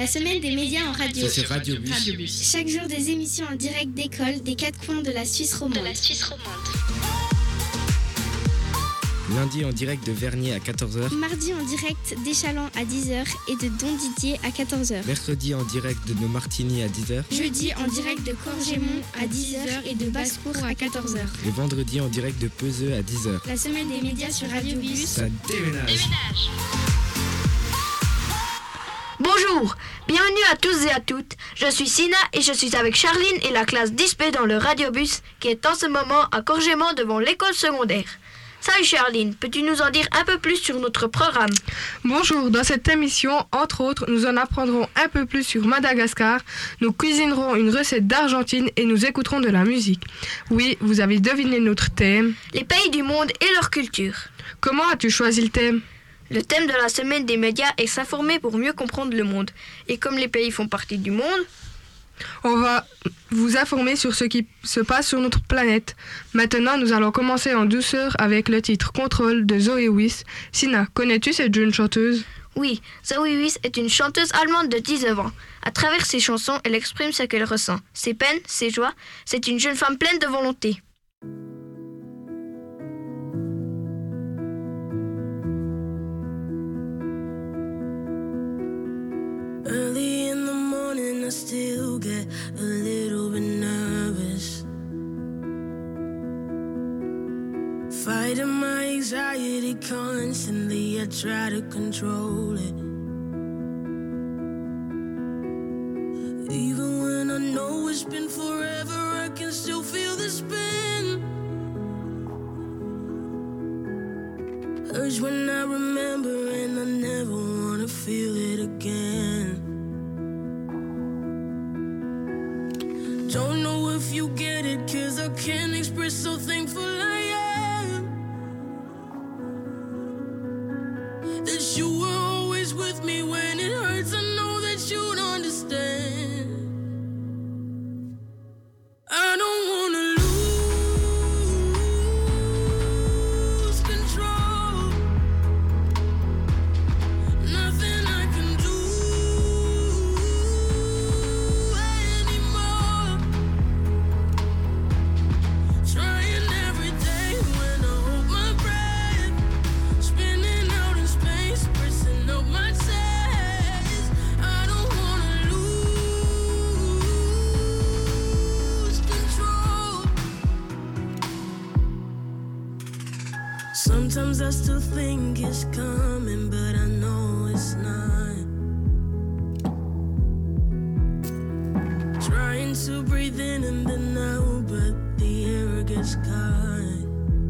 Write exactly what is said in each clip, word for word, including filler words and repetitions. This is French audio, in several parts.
La semaine des médias en radio. Ça, c'est Radio Bus. Radio Bus. Chaque jour des émissions en direct d'école des quatre coins de la Suisse romande. De la Suisse romande. Lundi en direct de Vernier à quatorze heures. Mardi en direct d'Échalon à dix heures et de Don-Didier à quatorze heures. Mercredi en direct de Nemartigny à dix heures. Jeudi en direct de Corgémont à dix heures et de Basse-Cour à quatorze heures. Et vendredi en direct de Peseux à dix heures. La semaine des médias sur Radio Bus. Ça déménage. Déménage. Bonjour, bienvenue à tous et à toutes. Je suis Sina et je suis avec Charline et la classe dix P dans le radiobus qui est en ce moment à Corgémont devant l'école secondaire. Salut Charline, peux-tu nous en dire un peu plus sur notre programme ? Bonjour, dans cette émission, entre autres, nous en apprendrons un peu plus sur Madagascar, nous cuisinerons une recette d'Argentine et nous écouterons de la musique. Oui, vous avez deviné notre thème. Les pays du monde et leur culture. Comment as-tu choisi le thème ? Le thème de la semaine des médias est s'informer pour mieux comprendre le monde. Et comme les pays font partie du monde, on va vous informer sur ce qui se passe sur notre planète. Maintenant, nous allons commencer en douceur avec le titre Contrôle de Zoé Wiss. Sina, connais-tu cette jeune chanteuse ? Oui, Zoé Wiss est une chanteuse allemande de dix-neuf ans. À travers ses chansons, elle exprime ce qu'elle ressent. Ses peines, ses joies. C'est une jeune femme pleine de volonté. Early in the morning I still get a little bit nervous, fighting my anxiety constantly, I try to control it. Even when I know it's been forever, I can still feel the spin. Urge when I remember and I never wanna feel it again. Don't know if you get it, cause I can't express how thankful I am that you were always with me when it hurts. I know that you'd understand. I don't wanna lose control. Nothing I can do anymore. Trying every day when I hold my breath, spinning out in space, pressing up my chest. I don't wanna lose control. Sometimes I still think it's coming, but I know it's not. Trying to breathe in and then out, but the air gets caught.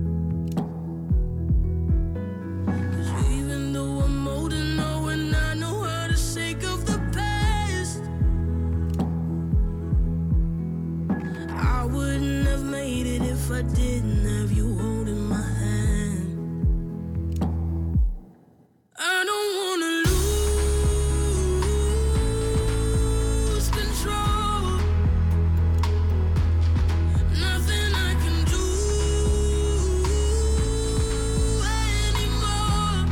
'Cause even though I'm old and know and I know how to shake off the past, I wouldn't have made it if I didn't have you holding my hand. I don't wanna lose control. Nothing I can do anymore.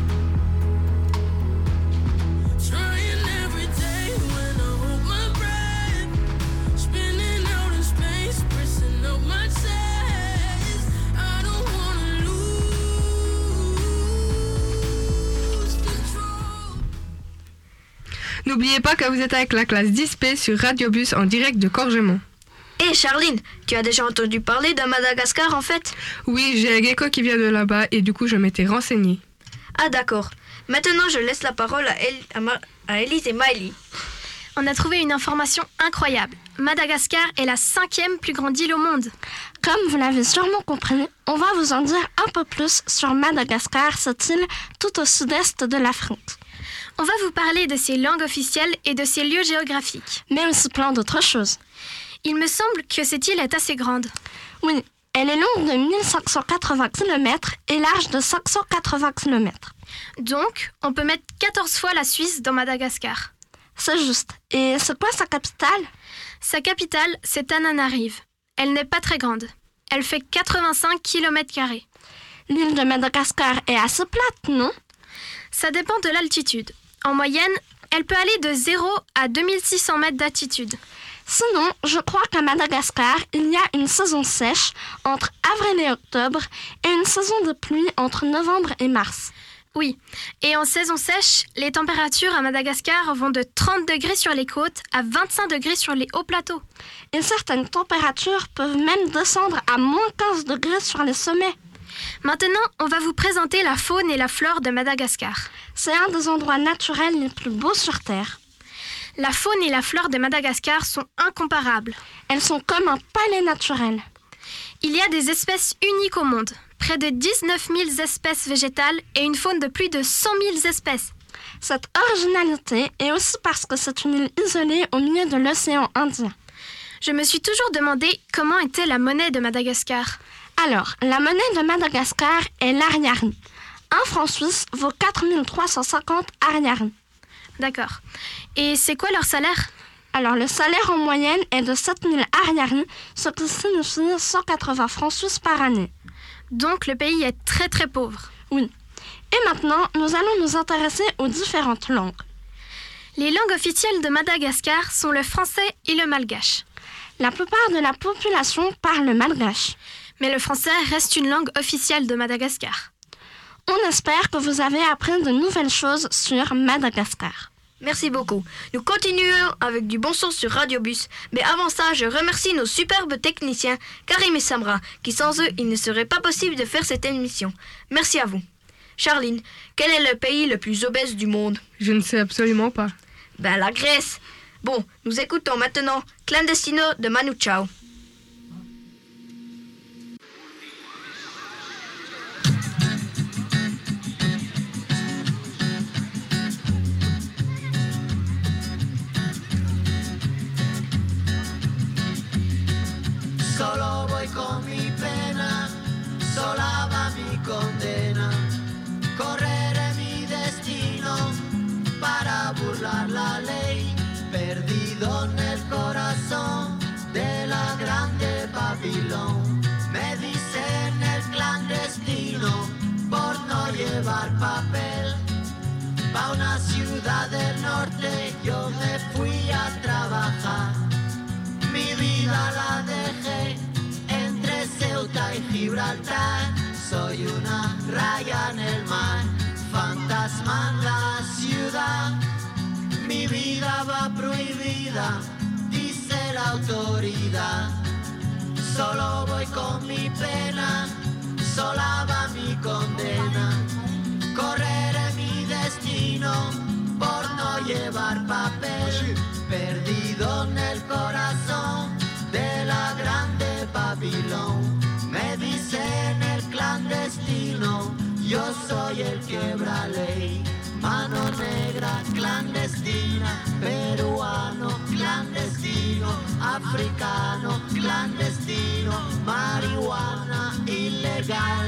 Trying every day when I hold my breath, spinning out in space, pressing up my chest. I don't wanna lose control. N'oubliez pas que vous êtes avec la classe dix P sur Radiobus en direct de Corgémont. Hé Charline, tu as déjà entendu parler de Madagascar en fait ? Oui, j'ai un gecko qui vient de là-bas et du coup je m'étais renseignée. Ah d'accord. Maintenant je laisse la parole à, El- à, Ma- à Elise et Maëlie. On a trouvé une information incroyable. Madagascar est la cinquième plus grande île au monde. Comme vous l'avez sûrement compris, on va vous en dire un peu plus sur Madagascar, cette île tout au sud-est de l'Afrique. On va vous parler de ses langues officielles et de ses lieux géographiques. Mais aussi plein d'autres choses. Il me semble que cette île est assez grande. Oui, elle est longue de mille cinq cent quatre-vingts kilomètres et large de cinq cent quatre-vingts kilomètres. Donc, on peut mettre quatorze fois la Suisse dans Madagascar. C'est juste. Et c'est quoi sa capitale ? Sa capitale, c'est Tananarive. Elle n'est pas très grande. Elle fait quatre-vingt-cinq kilomètres carrés. L'île de Madagascar est assez plate, non ? Ça dépend de l'altitude. En moyenne, elle peut aller de zéro à deux mille six cents mètres d'altitude. Sinon, je crois qu'à Madagascar, il y a une saison sèche entre avril et octobre et une saison de pluie entre novembre et mars. Oui, et en saison sèche, les températures à Madagascar vont de trente degrés sur les côtes à vingt-cinq degrés sur les hauts plateaux. Et certaines températures peuvent même descendre à moins quinze degrés sur les sommets. Maintenant, on va vous présenter la faune et la flore de Madagascar. C'est un des endroits naturels les plus beaux sur Terre. La faune et la flore de Madagascar sont incomparables. Elles sont comme un palais naturel. Il y a des espèces uniques au monde, près de dix-neuf mille espèces végétales et une faune de plus de cent mille espèces. Cette originalité est aussi parce que c'est une île isolée au milieu de l'océan Indien. Je me suis toujours demandé comment était la monnaie de Madagascar. Alors, la monnaie de Madagascar est l'ariary. Un franc suisse vaut quatre mille trois cent cinquante ariary. D'accord. Et c'est quoi leur salaire ? Alors, le salaire en moyenne est de sept mille ariary, ce qui signifie cent quatre-vingts francs suisses par année. Donc, le pays est très très pauvre. Oui. Et maintenant, nous allons nous intéresser aux différentes langues. Les langues officielles de Madagascar sont le français et le malgache. La plupart de la population parle le malgache. Mais le français reste une langue officielle de Madagascar. On espère que vous avez appris de nouvelles choses sur Madagascar. Merci beaucoup. Nous continuons avec du bon son sur Radio Bus. Mais avant ça, je remercie nos superbes techniciens, Karim et Samra, qui sans eux, il ne serait pas possible de faire cette émission. Merci à vous. Charline, quel est le pays le plus obèse du monde ? Je ne sais absolument pas. Ben, la Grèce. Bon, nous écoutons maintenant Clandestino de Manu Chao. Solo voy con mi pena, sola va mi condena. Correré mi destino para burlar la ley, perdido en el corazón de la grande Babilón. Me dicen el clandestino por no llevar papel. Pa' una ciudad del norte yo me fui a trabajar. Mi vida la dejé entre Ceuta y Gibraltar. Soy una raya en el mar, fantasma en la ciudad. Mi vida va prohibida, dice la autoridad. Solo voy con mi pena, sola va mi condena. Correré mi destino por no llevar papel, perdido en el corazón de la grande Babilón. Me dicen el clandestino, yo soy el quiebra ley. Mano negra clandestina, peruano clandestino, africano clandestino, marihuana ilegal.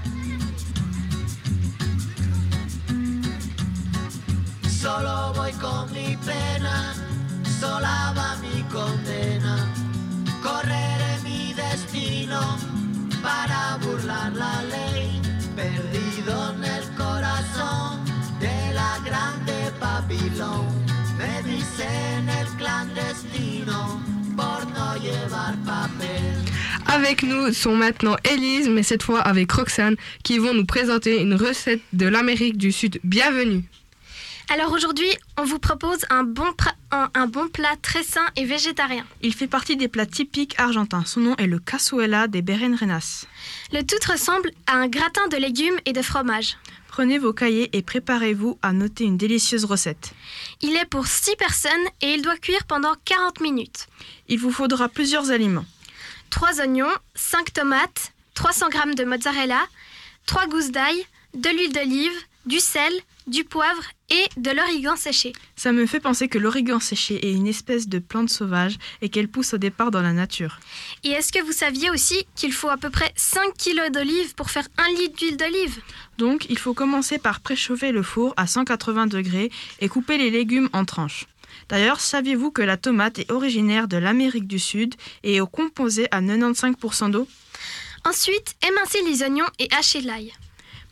Solo voy con mi pena, sola va mi condena. Correré mi destino para burlar la ley, perdido en el corazón de la grande Babilón. Me dicen el clandestino por no llevar papel. Avec nous sont maintenant Élise, mais cette fois avec Roxane, qui vont nous présenter une recette de l'Amérique du Sud. Bienvenue. Alors aujourd'hui, on vous propose un bon, pra- un, un bon plat très sain et végétarien. Il fait partie des plats typiques argentins. Son nom est le cazuela de berenjenas. Le tout ressemble à un gratin de légumes et de fromage. Prenez vos cahiers et préparez-vous à noter une délicieuse recette. Il est pour six personnes et il doit cuire pendant quarante minutes. Il vous faudra plusieurs aliments. trois oignons, cinq tomates, trois cents grammes de mozzarella, trois gousses d'ail, de l'huile d'olive, du sel, du poivre et de l'origan séché. Ça me fait penser que l'origan séché est une espèce de plante sauvage et qu'elle pousse au départ dans la nature. Et est-ce que vous saviez aussi qu'il faut à peu près cinq kilos d'olive pour faire un litre d'huile d'olive ? Donc, il faut commencer par préchauffer le four à cent quatre-vingts degrés et couper les légumes en tranches. D'ailleurs, saviez-vous que la tomate est originaire de l'Amérique du Sud et est composée à quatre-vingt-quinze pour cent d'eau ? Ensuite, émincez les oignons et hachez l'ail.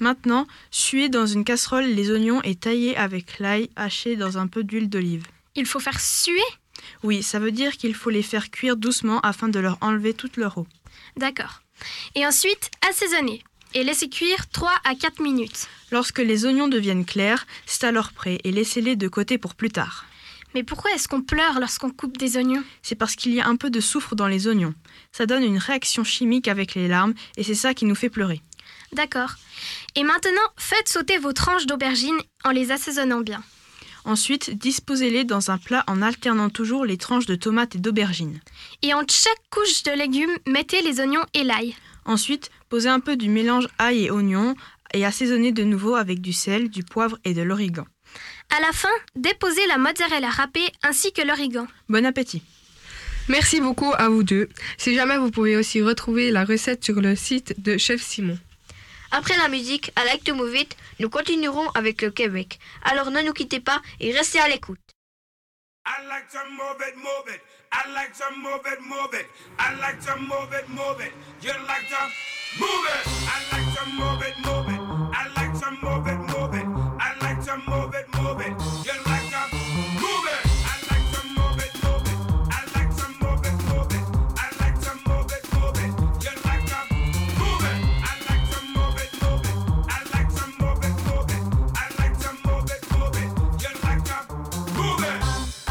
Maintenant, suez dans une casserole les oignons et taillez avec l'ail haché dans un peu d'huile d'olive. Il faut faire suer? Oui, ça veut dire qu'il faut les faire cuire doucement afin de leur enlever toute leur eau. D'accord. Et ensuite, assaisonner et laisser cuire trois à quatre minutes. Lorsque les oignons deviennent clairs, c'est alors prêt et laissez-les de côté pour plus tard. Mais pourquoi est-ce qu'on pleure lorsqu'on coupe des oignons? C'est parce qu'il y a un peu de soufre dans les oignons. Ça donne une réaction chimique avec les larmes et c'est ça qui nous fait pleurer. D'accord. Et maintenant, faites sauter vos tranches d'aubergine en les assaisonnant bien. Ensuite, disposez-les dans un plat en alternant toujours les tranches de tomates et d'aubergines. Et entre chaque couche de légumes, mettez les oignons et l'ail. Ensuite, posez un peu du mélange ail et oignon et assaisonnez de nouveau avec du sel, du poivre et de l'origan. À la fin, déposez la mozzarella râpée ainsi que l'origan. Bon appétit! Merci beaucoup à vous deux. Si jamais vous pouvez aussi retrouver la recette sur le site de Chef Simon. Après la musique, à Like to Move It, nous continuerons avec le Québec. Alors ne nous quittez pas et restez à l'écoute. I like to move it, move it. I like to move it, move it. I like to move it, move it. You like to move it. I like to move it, move it. I like to move it, move it. I like to move it, move it. You like to move it. I like to move it, move it. I like to move it, move it. I like to move it, move it. You like to move it. I like to move it, move it. I like to move it, move it. I like to move it, move it. You like to move it.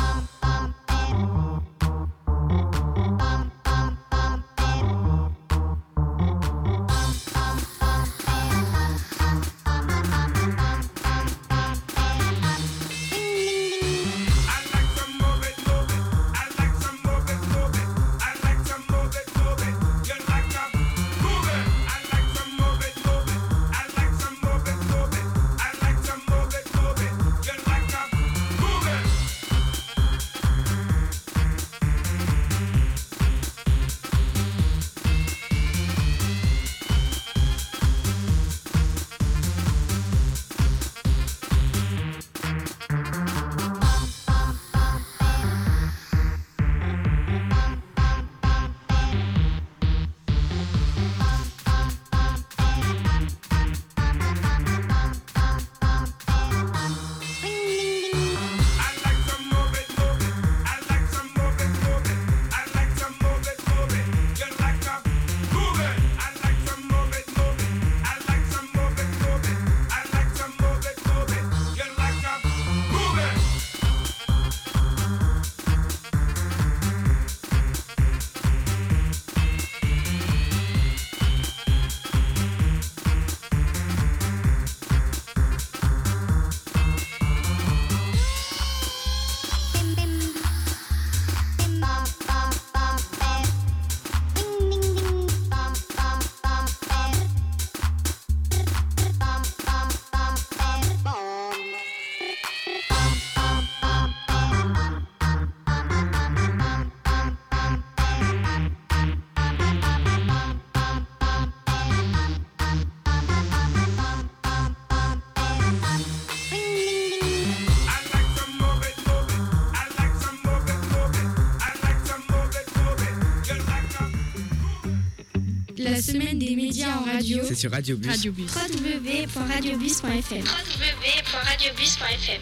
La semaine des médias en radio. C'est sur Radio Bus. w w w point radio bus point f m. w w w point radio bus point f m.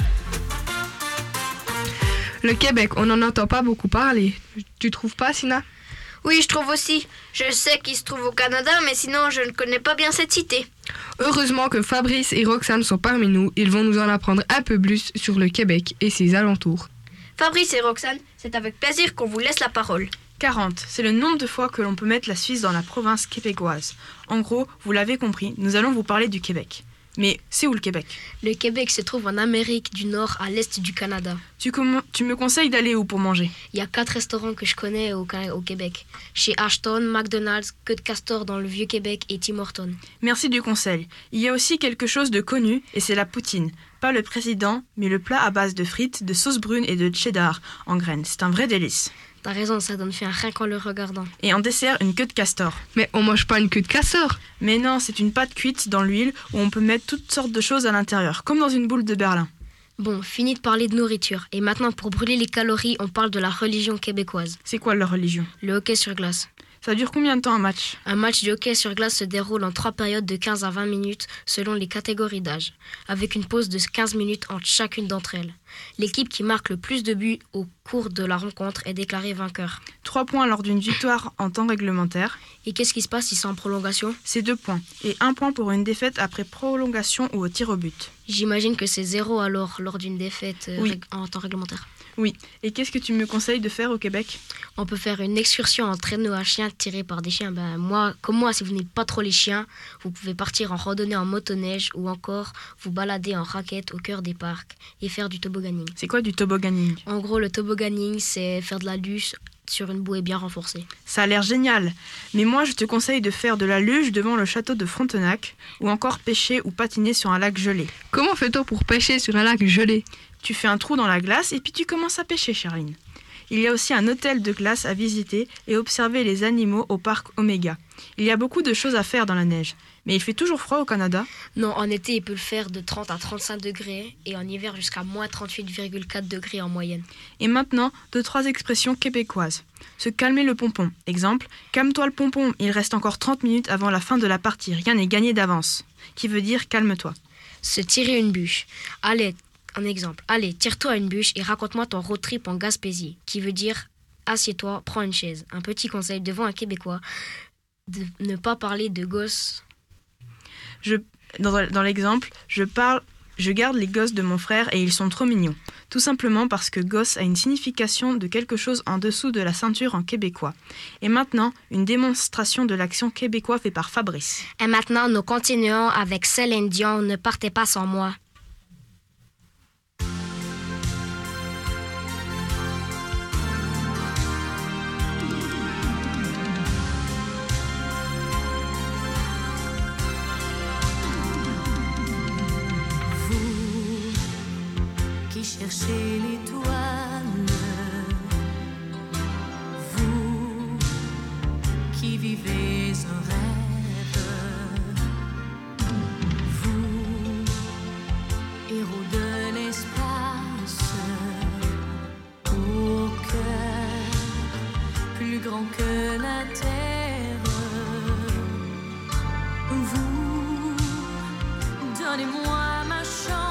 Le Québec, on n'en entend pas beaucoup parler. Tu trouves pas, Sina? Oui, je trouve aussi. Je sais qu'il se trouve au Canada, mais sinon je ne connais pas bien cette cité. Heureusement que Fabrice et Roxane sont parmi nous. Ils vont nous en apprendre un peu plus sur le Québec et ses alentours. Fabrice et Roxane, c'est avec plaisir qu'on vous laisse la parole. quarante, c'est le nombre de fois que l'on peut mettre la Suisse dans la province québécoise. En gros, vous l'avez compris, nous allons vous parler du Québec. Mais c'est où le Québec? Le Québec se trouve en Amérique du Nord, à l'est du Canada. Tu, com- tu me conseilles d'aller où pour manger? Il y a quatre restaurants que je connais au, au Québec. Chez Ashton, McDonald's, Queue de Castor dans le Vieux-Québec et Tim Hortons. Merci du conseil. Il y a aussi quelque chose de connu, et c'est la poutine. Pas le président, mais le plat à base de frites, de sauce brune et de cheddar en graines. C'est un vrai délice. T'as raison, ça donne faim rien qu'en le regardant. Et en dessert, une queue de castor. Mais on mange pas une queue de castor. Mais non, c'est une pâte cuite dans l'huile où on peut mettre toutes sortes de choses à l'intérieur, comme dans une boule de Berlin. Bon, fini de parler de nourriture. Et maintenant, pour brûler les calories, on parle de la religion québécoise. C'est quoi leur religion? Le hockey sur glace. Ça dure combien de temps un match? Un match de hockey sur glace se déroule en trois périodes de quinze à vingt minutes selon les catégories d'âge, avec une pause de quinze minutes entre chacune d'entre elles. L'équipe qui marque le plus de buts au cours de la rencontre est déclarée vainqueur. Trois points lors d'une victoire en temps réglementaire. Et qu'est-ce qui se passe si c'est en prolongation? C'est deux points. Et un point pour une défaite après prolongation ou au tir au but. J'imagine que c'est zéro alors lors d'une défaite euh, Oui. rég- en temps réglementaire. Oui. Et qu'est-ce que tu me conseilles de faire au Québec? On peut faire une excursion en traîneau à chiens tiré par des chiens. Ben, moi, comme moi, si vous n'aimez pas trop les chiens, vous pouvez partir en randonnée en motoneige ou encore vous balader en raquette au cœur des parcs et faire du tobogganing. C'est quoi du tobogganing? En gros, le tobogganing, c'est faire de la luge sur une bouée bien renforcée. Ça a l'air génial. Mais moi, je te conseille de faire de la luge devant le château de Frontenac ou encore pêcher ou patiner sur un lac gelé. Comment fait-on pour pêcher sur un lac gelé? Tu fais un trou dans la glace et puis tu commences à pêcher, Charline. Il y a aussi un hôtel de glace à visiter et observer les animaux au parc Omega. Il y a beaucoup de choses à faire dans la neige. Mais il fait toujours froid au Canada? Non, en été, il peut le faire de trente à trente-cinq degrés et en hiver jusqu'à moins trente-huit virgule quatre degrés en moyenne. Et maintenant, deux, trois expressions québécoises. Se calmer le pompon. Exemple, calme-toi le pompon, il reste encore trente minutes avant la fin de la partie, rien n'est gagné d'avance. Qui veut dire calme-toi. Se tirer une bûche. Allez, un exemple. Allez, tire-toi une bûche et raconte-moi ton road trip en Gaspésie. Qui veut dire assieds-toi, prends une chaise. Un petit conseil devant un Québécois, de ne pas parler de gosses. Je, dans, dans l'exemple, je parle, je garde les gosses de mon frère et ils sont trop mignons. Tout simplement parce que gosse a une signification de quelque chose en dessous de la ceinture en québécois. Et maintenant, une démonstration de l'action québécois fait par Fabrice. Et maintenant, nous continuons avec Céline Dion, Ne partez pas sans moi. Cherchez l'étoile, vous qui vivez un rêve, vous, héros de l'espace, au cœur plus grand que la terre, vous, donnez-moi ma chance.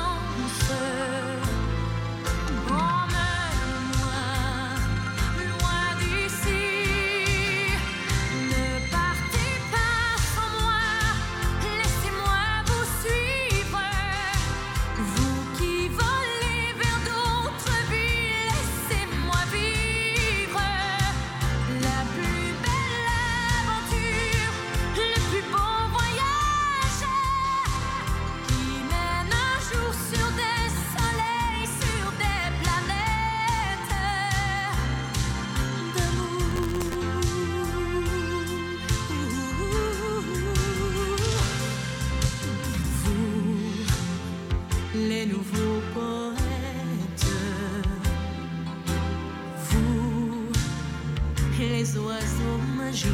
Les nouveaux poètes, vous, les oiseaux magiques,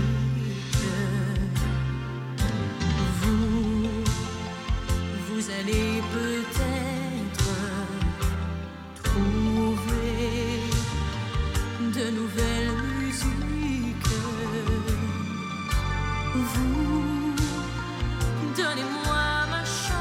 vous, vous allez peut-être trouver de nouvelles musiques, vous, donnez-moi ma chance.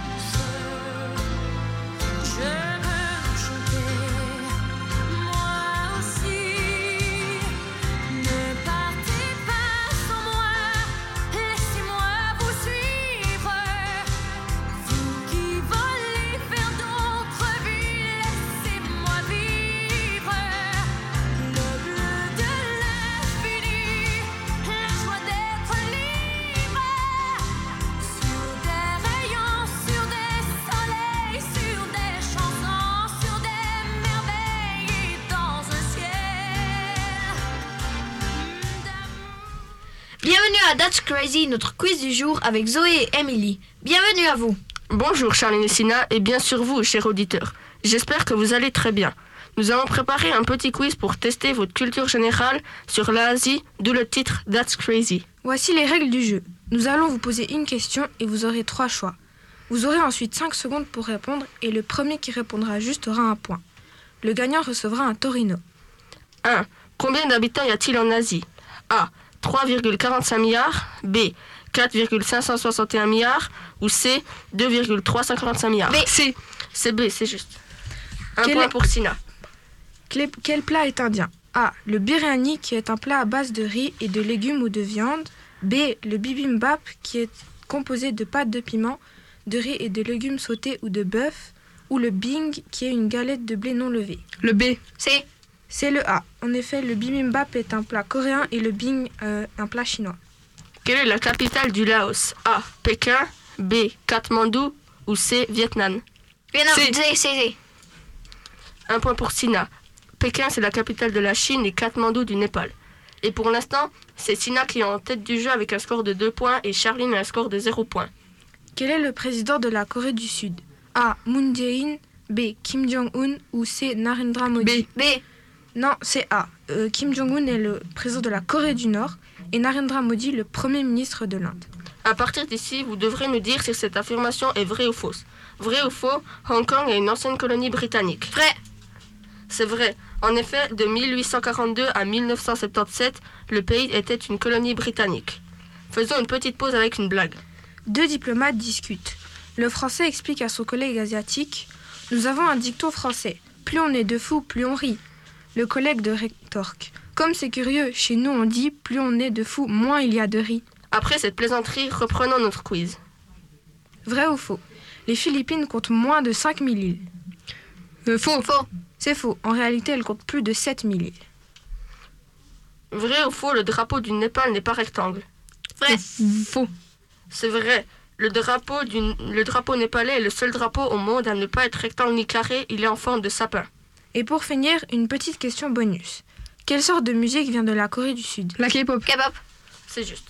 Je veux chanter, moi aussi. Ne partez pas sans moi, laissez-moi vous suivre. Vous qui volez vers d'autres villes, laissez-moi vivre. Le bleu de l'infini, la joie d'être libre. Sur des rayons, sur des soleils, sur des chansons, sur des merveilles et dans un ciel d'amour. Bienvenue à That's Crazy, notre quiz du jour avec Zoé et Emily. Bienvenue à vous. Bonjour Charline et Sina et bien sûr vous, chers auditeurs. J'espère que vous allez très bien. Nous avons préparé un petit quiz pour tester votre culture générale sur l'Asie, d'où le titre That's Crazy. Voici les règles du jeu. Nous allons vous poser une question et vous aurez trois choix. Vous aurez ensuite cinq secondes pour répondre et le premier qui répondra juste aura un point. Le gagnant recevra un Torino. un. Combien d'habitants y a-t-il en Asie? A. trois virgule quarante-cinq milliards, B, quatre virgule cinq cent soixante et un milliards ou C, deux virgule trois cent quarante-cinq milliards. B. C. C'est B, c'est juste. Un Quel point est- pour Sina. Quel quel plat est indien? A. Le biryani, qui est un plat à base de riz et de légumes ou de viande. B. Le bibimbap, qui est composé de pâtes de piment, de riz et de légumes sautés ou de bœuf. Ou le bing, qui est une galette de blé non levé. Le B. C. C'est le A. En effet, le bibimbap est un plat coréen et le bing euh, un plat chinois. Quelle est la capitale du Laos? A, Pékin, B, Katmandou ou C, Vietnam. Vietnam. C. C. C. C. Un point pour Sina. Pékin, c'est la capitale de la Chine et Katmandou du Népal. Et pour l'instant, c'est Sina qui est en tête du jeu avec un score de deux points et Charline a un score de zéro point. Quel est le président de la Corée du Sud? A. Moon Jae-in, B. Kim Jong-un ou C. Narendra Modi. B. Non, c'est A. Euh, Kim Jong-un est le président de la Corée du Nord et Narendra Modi le premier ministre de l'Inde. À partir d'ici, vous devrez nous dire si cette affirmation est vraie ou fausse. Vrai ou faux, Hong Kong est une ancienne colonie britannique. Vrai. C'est vrai. En effet, de mille huit cent quarante-deux à mille neuf cent soixante-dix-sept, le pays était une colonie britannique. Faisons une petite pause avec une blague. Deux diplomates discutent. Le Français explique à son collègue asiatique « Nous avons un dicton français. Plus on est de fous, plus on rit. » Le collègue de rétorque « Comme c'est curieux, chez nous on dit plus on est de fous, moins il y a de riz. » Après cette plaisanterie, reprenons notre quiz. Vrai ou faux? Les Philippines comptent moins de cinq mille îles. Euh, faux. Faux. C'est faux. En réalité, elles comptent plus de sept mille îles. Vrai ou faux, le drapeau du Népal n'est pas rectangle? Vrai. Faux. C'est vrai. Le drapeau, du, le drapeau népalais est le seul drapeau au monde à ne pas être rectangle ni carré, il est en forme de sapin. Et pour finir, une petite question bonus. Quelle sorte de musique vient de la Corée du Sud? La K-pop. K-pop. C'est juste.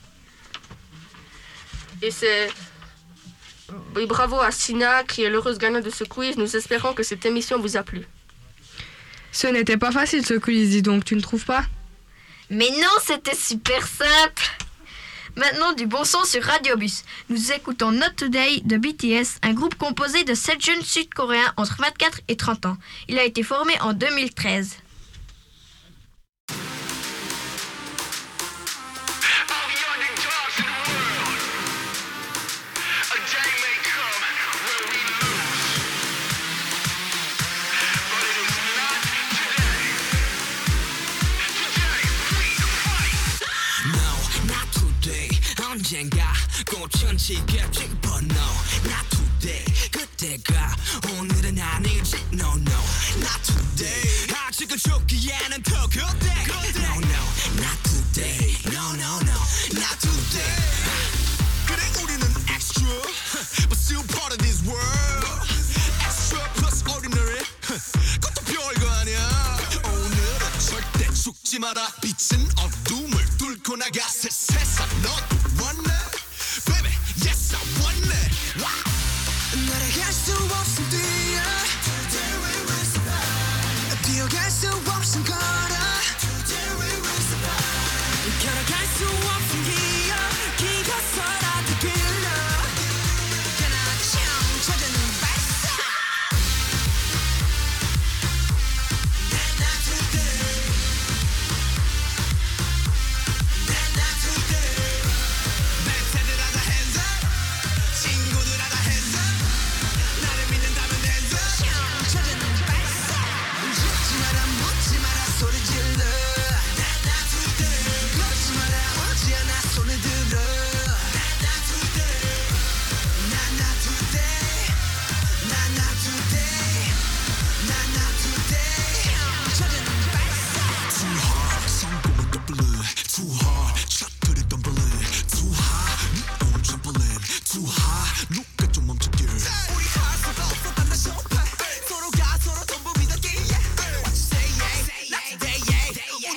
Et c'est... Et bravo à Sina qui est l'heureuse gagnante de ce quiz. Nous espérons que cette émission vous a plu. Ce n'était pas facile ce quiz, dis donc, tu ne trouves pas? Mais non, c'était super simple. Maintenant, du bon son sur Radiobus. Nous écoutons Not Today de B T S, un groupe composé de sept jeunes sud-coréens entre vingt-quatre et trente ans. Il a été formé en deux mille treize. 언젠가 꽃천지겠지 but no not today 그때가 오늘은 아니지 no no not today 아직은 죽기에는 더 그때 no no not today no no no not today 그래 우리는 extra but still part of this world extra plus ordinary 그것도 별거 아니야 오늘은 절대 죽지 마라 빛은 어둠을 뚫고 나가 새 세상 넌 want it, baby, yes I want it. Wow. 날아갈 수 없음 뛰어. Today we will survive. 뛰어갈 수 없음 걸어. Today we will survive. 걸어갈 수 없음 기어. 기어서라도 길러. 그나참 찾아는 발사. Not not today. Not not today. Too hard, shot to the dumbling. Too high, 네 on trampoline. Too high, 누가 좀 멈춰게. 우리 할 수가 없어 단 쇼파. 서로가 서로 전부 믿었기에. What you say, yeah, not today, yeah.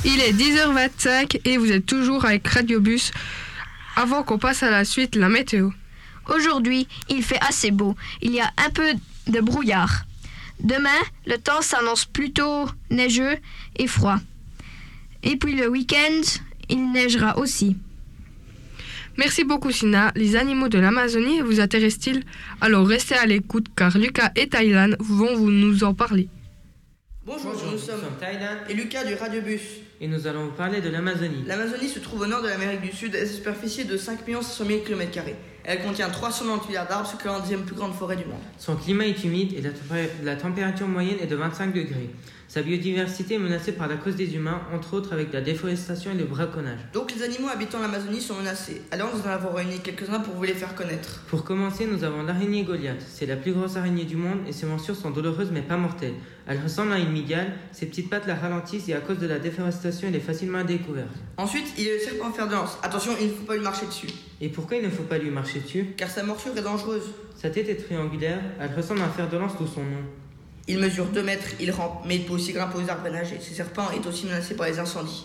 Il est dix heures vingt-cinq et vous êtes toujours avec Radio Bus. Avant qu'on passe à la suite, la météo. Aujourd'hui, il fait assez beau. Il y a un peu de brouillard. Demain, le temps s'annonce plutôt neigeux et froid. Et puis le week-end, il neigera aussi. Merci beaucoup Sina. Les animaux de l'Amazonie vous intéressent-ils? Alors restez à l'écoute car Lucas et Thaïlande vont vous nous en parler. Bonjour, Bonjour, nous sommes Thaïlande et Lucas du Radiobus. Et nous allons vous parler de l'Amazonie. L'Amazonie se trouve au nord de l'Amérique du Sud et a une superficie de cinq millions cinq cent mille kilomètres carrés. Elle contient trois cent quatre-vingt-dix milliards d'arbres, ce qui est la deuxième plus grande forêt du monde. Son climat est humide et la, tempé- la température moyenne est de vingt-cinq degrés. Sa biodiversité est menacée par la cause des humains, entre autres avec la déforestation et le braconnage. Donc les animaux habitant l'Amazonie sont menacés. Alors nous en avons réuni quelques-uns pour vous les faire connaître. Pour commencer, nous avons l'araignée Goliath. C'est la plus grosse araignée du monde et ses morsures sont douloureuses mais pas mortelles. Elle ressemble à une mygale, ses petites pattes la ralentissent et à cause de la déforestation, elle est facilement découverte. Ensuite, il y a le serpent fer de lance. Attention, il ne faut pas lui marcher dessus. Et pourquoi il ne faut pas lui marcher dessus? Car sa morsure est dangereuse. Sa tête est triangulaire, elle ressemble à un fer de lance, d'où son nom. Il mesure deux mètres, il rampe, mais il peut aussi grimper aux arbres et nager. Ce serpent est aussi menacé par les incendies.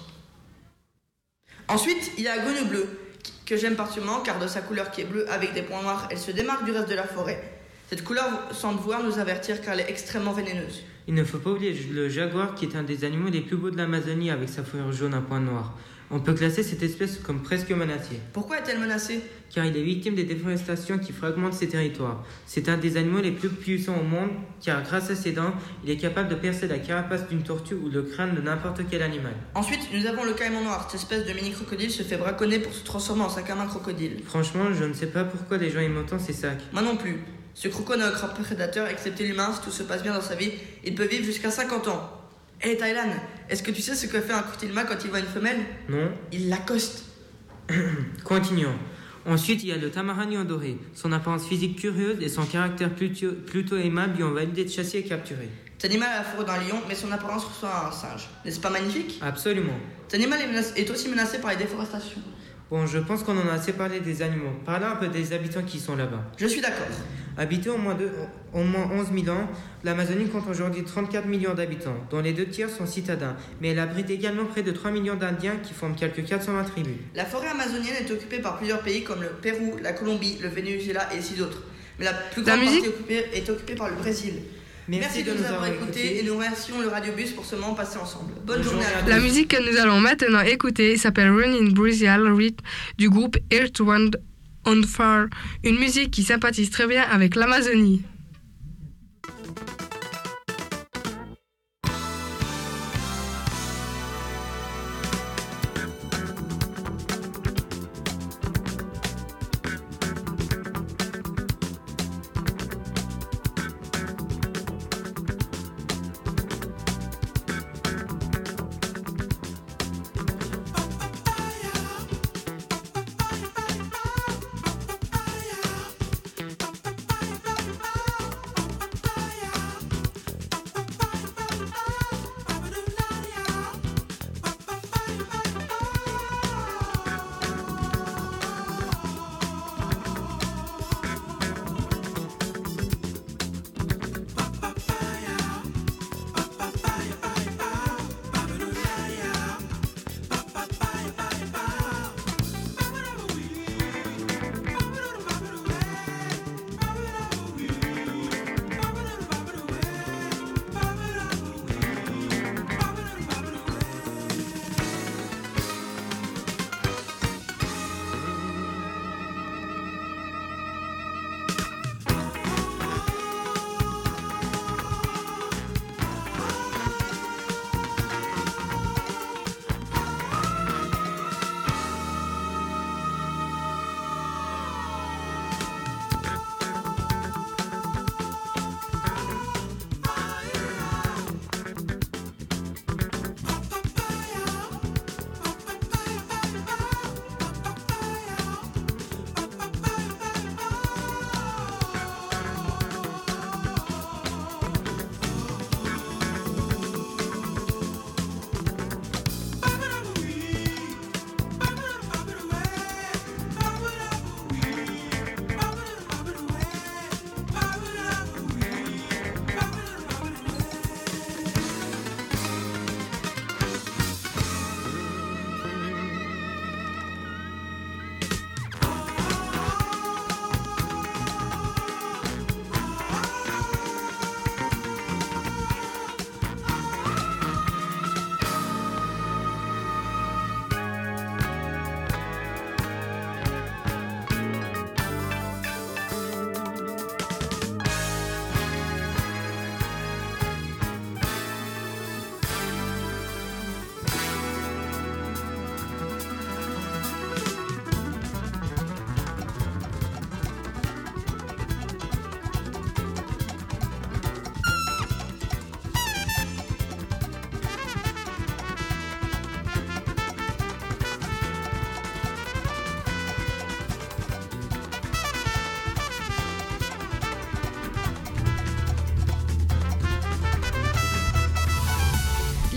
Ensuite, il y a la gogne bleue, que j'aime particulièrement car de sa couleur qui est bleue avec des points noirs, elle se démarque du reste de la forêt. Cette couleur semble vouloir nous avertir car elle est extrêmement vénéneuse. Il ne faut pas oublier le jaguar qui est un des animaux les plus beaux de l'Amazonie avec sa fourrure jaune à points noirs. On peut classer cette espèce comme presque menacée. Pourquoi est-elle menacée? Car il est victime des déforestations qui fragmentent ses territoires. C'est un des animaux les plus puissants au monde car grâce à ses dents, il est capable de percer la carapace d'une tortue ou le crâne de n'importe quel animal. Ensuite, nous avons le caïman noir. Cette espèce de mini-crocodile se fait braconner pour se transformer en sac à main crocodile. Franchement, je ne sais pas pourquoi les gens aiment autant ces sacs. Moi non plus. Ce croco n'a aucun prédateur excepté l'humain. Si tout se passe bien dans sa vie, il peut vivre jusqu'à cinquante ans. Hé hey, Thaïlande, est-ce que tu sais ce que fait un courtilma quand il voit une femelle? Non. Il l'accoste. Continuons. Ensuite, il y a le tamaragnon doré. Son apparence physique curieuse et son caractère plutôt, plutôt aimable lui ont validé de chasser et capturer. Cet animal a la fourrure d'un lion, mais son apparence ressemble à un singe. N'est-ce pas magnifique? Absolument. Cet animal est, menace, est aussi menacé par les déforestations. Bon, je pense qu'on en a assez parlé des animaux. Parlons un peu des habitants qui sont là-bas. Je suis d'accord. Habité au moins, de, au moins onze mille ans, l'Amazonie compte aujourd'hui trente-quatre millions d'habitants, dont les deux tiers sont citadins. Mais elle abrite également près de trois millions d'Indiens qui forment quelques quatre cent vingt tribus. La forêt amazonienne est occupée par plusieurs pays comme le Pérou, la Colombie, le Venezuela et six autres. Mais la plus grande la musique... partie occupée est occupée par le Brésil. Merci, Merci de nous avoir écoutés et nous remercions le Radiobus pour ce moment passé ensemble. Bonne, Bonne journée à tous. La musique que nous allons maintenant écouter s'appelle Running Brazil Rhythm du groupe Earth, Wind and Fire, une musique qui sympathise très bien avec l'Amazonie.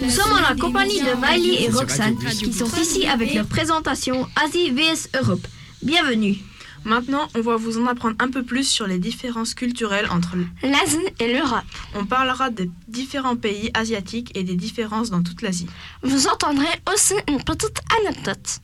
Nous sommes en la compagnie de Miley et Roxane qui sont ici avec leur présentation Asie vs Europe. Bienvenue. Maintenant, on va vous en apprendre un peu plus sur les différences culturelles entre l'Asie et l'Europe. On parlera des différents pays asiatiques et des différences dans toute l'Asie. Vous entendrez aussi une petite anecdote.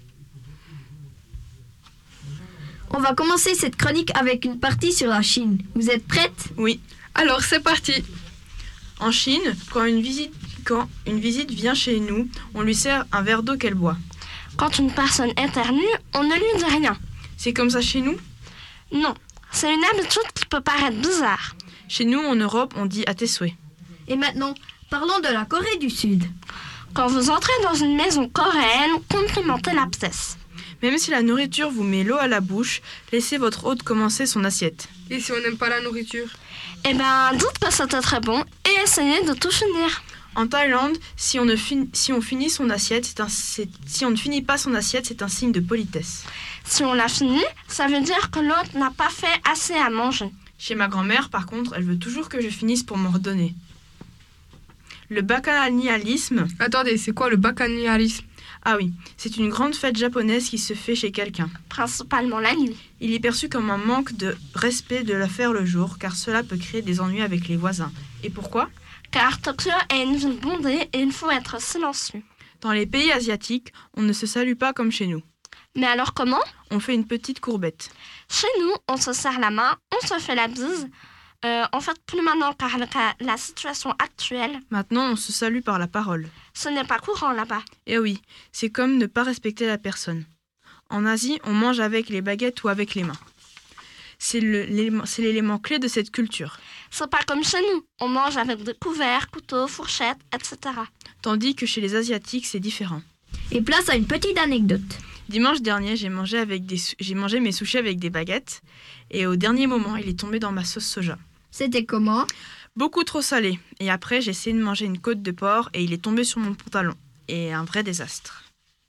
On va commencer cette chronique avec une partie sur la Chine. Vous êtes prêtes ? Oui. Alors, c'est parti. En Chine, quand une visite, quand une visite vient chez nous, on lui sert un verre d'eau qu'elle boit. Quand une personne éternue, on ne lui dit rien. C'est comme ça chez nous ? Non, c'est une habitude qui peut paraître bizarre. Chez nous, en Europe, on dit à tes souhaits. Et maintenant, parlons de la Corée du Sud. Quand vous entrez dans une maison coréenne, complimentez la pièce. Même si la nourriture vous met l'eau à la bouche, laissez votre hôte commencer son assiette. Et si on n'aime pas la nourriture ? Eh ben, dites que c'était très bon et essayez de tout finir. En Thaïlande, si on, ne fin... si on finit son assiette, c'est un... c'est... si on ne finit pas son assiette, c'est un signe de politesse. Si on l'a fini, ça veut dire que l'autre n'a pas fait assez à manger. Chez ma grand-mère, par contre, elle veut toujours que je finisse pour me redonner. Le bacchanalisme... Attendez, c'est quoi le bacchanalisme ? Ah oui, c'est une grande fête japonaise qui se fait chez quelqu'un. Principalement la nuit. Il est perçu comme un manque de respect de la faire le jour, car cela peut créer des ennuis avec les voisins. Et pourquoi ? Car Tokyo est une ville bondée et il faut être silencieux. Dans les pays asiatiques, on ne se salue pas comme chez nous. Mais alors comment ? On fait une petite courbette. Chez nous, on se serre la main, on se fait la bise. Euh, en fait, plus maintenant car avec la situation actuelle. Maintenant, on se salue par la parole. Ce n'est pas courant là-bas. Eh oui, c'est comme ne pas respecter la personne. En Asie, on mange avec les baguettes ou avec les mains. C'est, le, l'élément, c'est l'élément clé de cette culture. C'est pas comme chez nous. On mange avec des couverts, couteaux, fourchettes, et cetera. Tandis que chez les Asiatiques, c'est différent. Et place à une petite anecdote. Dimanche dernier, j'ai mangé, avec des, j'ai mangé mes sushis avec des baguettes. Et au dernier moment, il est tombé dans ma sauce soja. C'était comment ? Beaucoup trop salé. Et après, j'ai essayé de manger une côte de porc et il est tombé sur mon pantalon. Et un vrai désastre.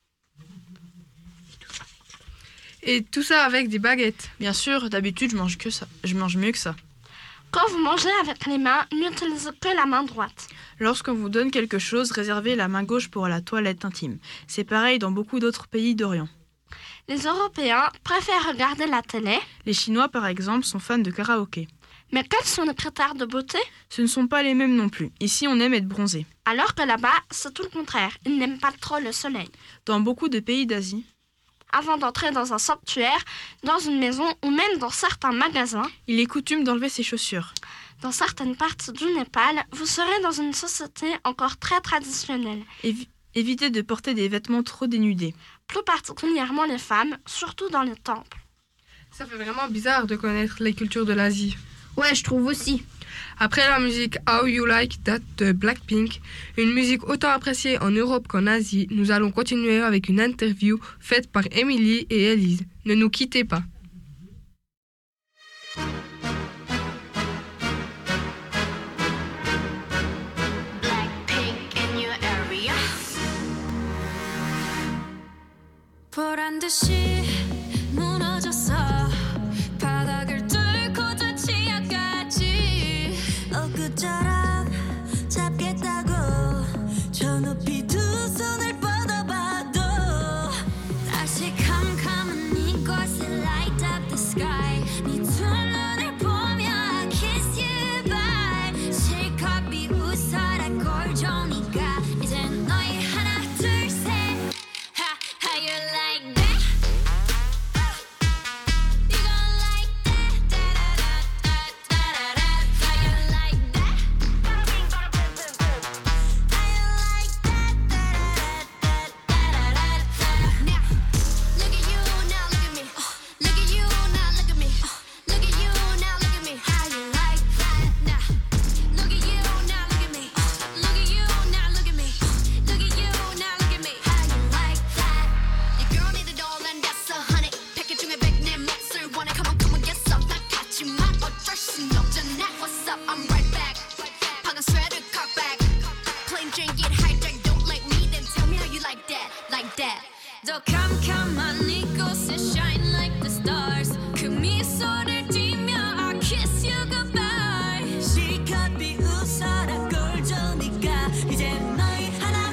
Et tout ça avec des baguettes ? Bien sûr, d'habitude, je mange que ça. Je mange mieux que ça. Quand vous mangez avec les mains, n'utilisez que la main droite. Lorsqu'on vous donne quelque chose, réservez la main gauche pour la toilette intime. C'est pareil dans beaucoup d'autres pays d'Orient. Les Européens préfèrent regarder la télé. Les Chinois, par exemple, sont fans de karaoké. Mais quels sont les critères de beauté ? Ce ne sont pas les mêmes non plus. Ici, on aime être bronzé. Alors que là-bas, c'est tout le contraire. Ils n'aiment pas trop le soleil. Dans beaucoup de pays d'Asie, avant d'entrer dans un sanctuaire, dans une maison ou même dans certains magasins, il est coutume d'enlever ses chaussures. Dans certaines parties du Népal, vous serez dans une société encore très traditionnelle. Évi- évitez de porter des vêtements trop dénudés. Plus particulièrement les femmes, surtout dans les temples. Ça fait vraiment bizarre de connaître les cultures de l'Asie. Ouais, je trouve aussi. Après la musique How You Like That de Blackpink, une musique autant appréciée en Europe qu'en Asie, nous allons continuer avec une interview faite par Emily et Elise. Ne nous quittez pas. Blackpink in your area. 보란 듯이 무너졌어. 바닥을 뚫고 저 지하까지. 엊그처럼 잡겠다고 저 높이 두 손을 뻗어봐도 다시 캄캄한 이곳에 light up the sky. 네 두 눈을 보며 I kiss you bye. 실컷 비웃어라 꼴좋으니까 이제 너희 하나 둘 셋. Ha, how you like that? 더 캄캄한 이곳에 shine like the stars. 그 미소를 띠며 I kiss you goodbye. 실컷 비웃어라 꼴 좋으니까 이제 너희 하나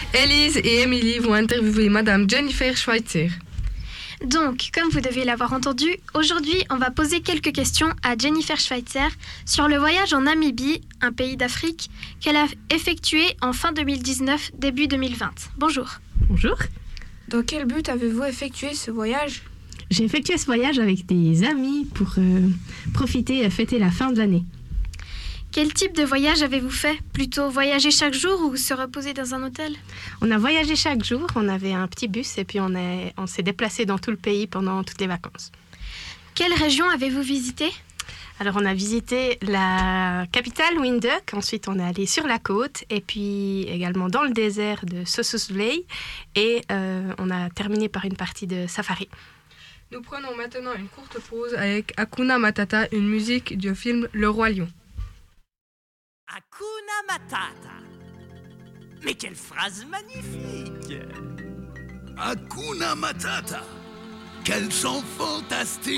Élise et Émilie vont interviewer Madame Jennifer Schweitzer. Donc, comme vous devez l'avoir entendu, aujourd'hui, on va poser quelques questions à Jennifer Schweitzer sur le voyage en Namibie, un pays d'Afrique, qu'elle a effectué en fin deux mille dix-neuf, début deux mille vingt. Bonjour. Bonjour. Dans quel but avez-vous effectué ce voyage ? J'ai effectué ce voyage avec des amis pour euh, profiter et fêter la fin de l'année. Quel type de voyage avez-vous fait ? Plutôt voyager chaque jour ou se reposer dans un hôtel ? On a voyagé chaque jour, on avait un petit bus et puis on, est, on s'est déplacé dans tout le pays pendant toutes les vacances. Quelle région avez-vous visité ? Alors on a visité la capitale Windhoek, ensuite on est allé sur la côte et puis également dans le désert de Sossusvlei et euh, on a terminé par une partie de safari. Nous prenons maintenant une courte pause avec Hakuna Matata, une musique du film Le Roi Lion. Hakuna Matata. Mais quelle phrase magnifique! Hakuna Matata. Quel chant fantastique!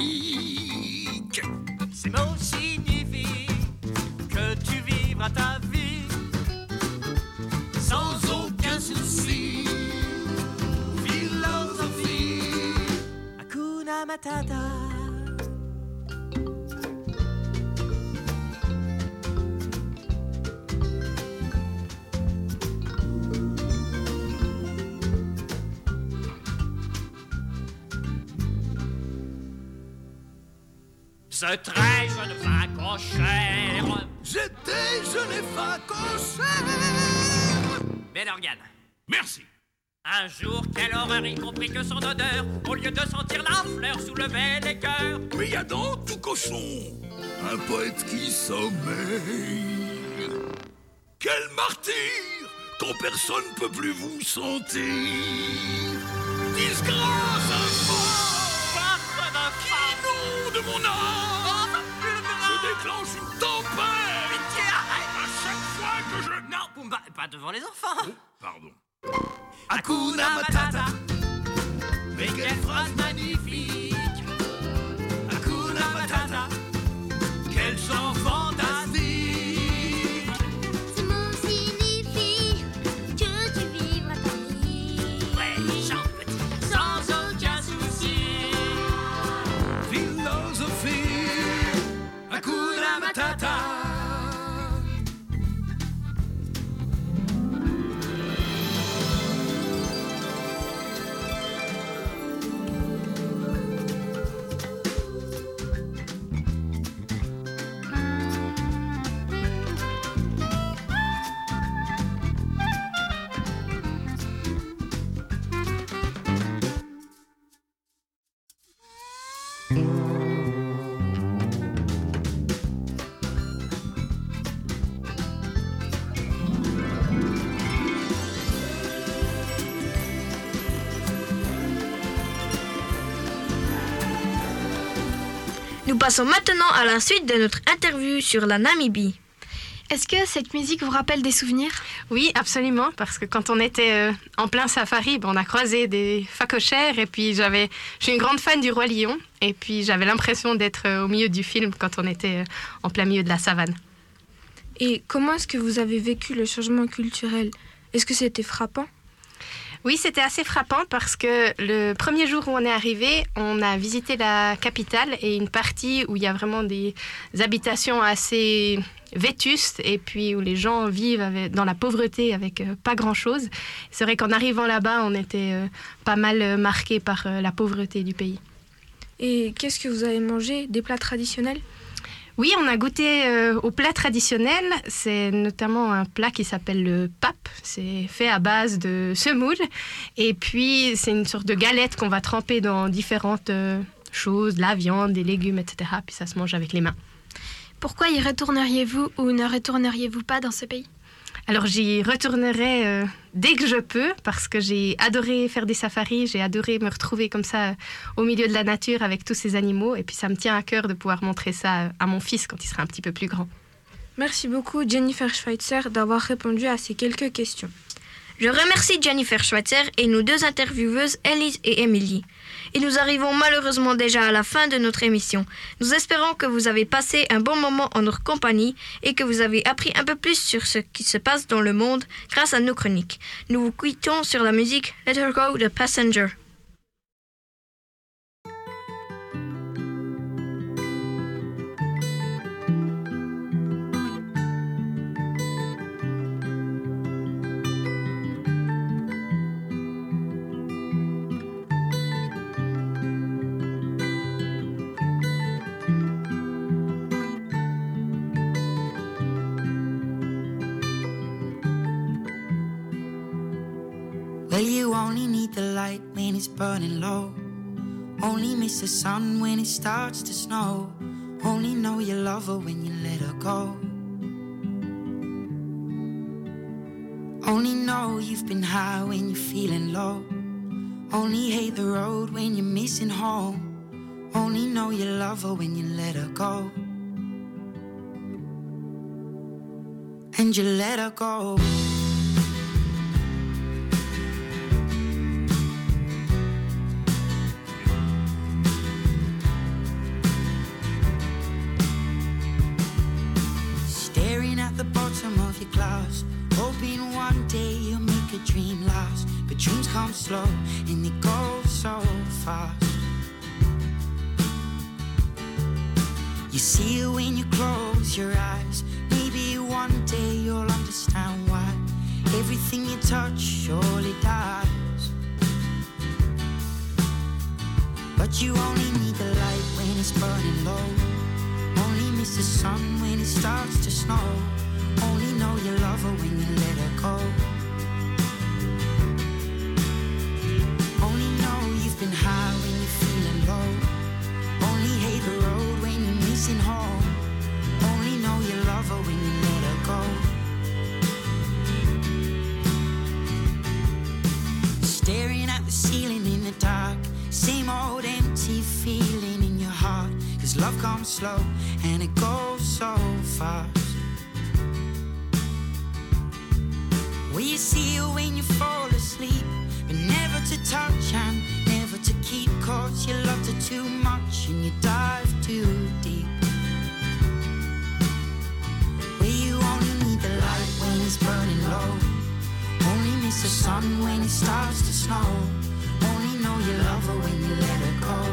Ces mots signifient que tu vivras ta vie sans aucun souci. Philosophie. Hakuna Matata. Ce très jeune facochère. J'étais jeune facochère. Belle organe. Merci. Un jour, quelle horreur, y compris que son odeur, au lieu de sentir la fleur, soulevait les cœurs. Mais y a dans tout cochon un poète qui sommeille. Quel martyr quand personne peut plus vous sentir. Disgrâce infâme qui inonde mon âme. Je déclenche une tempête. Pitié, arrête. À chaque fois que je... Non, Pumba, pas devant les enfants. Oh, pardon. Hakuna Matata. Mais quelle phrase magnifique. Hakuna Matata. Quel chant fantastique. Ce mot signifie que tu vivras ta vie. Ouais, chante petit. Sans aucun souci. Philosophie. Hakuna Matata. Nous passons maintenant à la suite de notre interview sur la Namibie. Est-ce que cette musique vous rappelle des souvenirs ? Oui, absolument, parce que quand on était euh, en plein safari, ben, on a croisé des phacochères et puis j'avais, je suis une grande fan du Roi Lion et puis j'avais l'impression d'être euh, au milieu du film quand on était euh, en plein milieu de la savane. Et comment est-ce que vous avez vécu le changement culturel ? Est-ce que c'était frappant ? Oui, c'était assez frappant parce que le premier jour où on est arrivé, on a visité la capitale et une partie où il y a vraiment des habitations assez vétustes et puis où les gens vivent avec, dans la pauvreté avec euh, pas grand-chose. C'est vrai qu'en arrivant là-bas, on était euh, pas mal euh, marqués par euh, la pauvreté du pays. Et qu'est-ce que vous avez mangé ? Des plats traditionnels ? Oui, on a goûté euh, au plat traditionnel. C'est notamment un plat qui s'appelle le pap. C'est fait à base de semoule. Et puis, c'est une sorte de galette qu'on va tremper dans différentes euh, choses, la viande, des légumes, et cetera. Puis ça se mange avec les mains. Pourquoi y retourneriez-vous ou ne retourneriez-vous pas dans ce pays ? Alors, j'y retournerai euh, dès que je peux parce que j'ai adoré faire des safaris, j'ai adoré me retrouver comme ça euh, au milieu de la nature avec tous ces animaux. Et puis, ça me tient à cœur de pouvoir montrer ça euh, à mon fils quand il sera un petit peu plus grand. Merci beaucoup, Jennifer Schweitzer, d'avoir répondu à ces quelques questions. Je remercie Jennifer Schweitzer et nos deux intervieweuses Elise et Emily. Et nous arrivons malheureusement déjà à la fin de notre émission. Nous espérons que vous avez passé un bon moment en notre compagnie et que vous avez appris un peu plus sur ce qui se passe dans le monde grâce à nos chroniques. Nous vous quittons sur la musique Let Her Go de Passenger. Well, you only need the light when it's burning low. Only miss the sun when it starts to snow. Only know you love her when you let her go. Only know you've been high when you're feeling low. Only hate the road when you're missing home. Only know you love her when you let her go. And you let her go. Glass, hoping one day you'll make a dream last. But dreams come slow and they go so fast. You see it when you close your eyes. Maybe one day you'll understand why everything you touch surely dies. But you only need the light when it's burning low. Only miss the sun when it starts to snow. Only know you love her when you let her go. Only know you've been high when you're feeling low. Only hate the road when you're missing home. Only know you love her when you let her go. Staring at the ceiling in the dark. Same old empty feeling in your heart. Cause love comes slow and it goes so fast. Well, you see her when you fall asleep, but never to touch and never to keep. Cause you loved her too much and you dive too deep. Well, you only need the light when it's burning low. Only miss the sun when it starts to snow. Only know you love her when you let her go.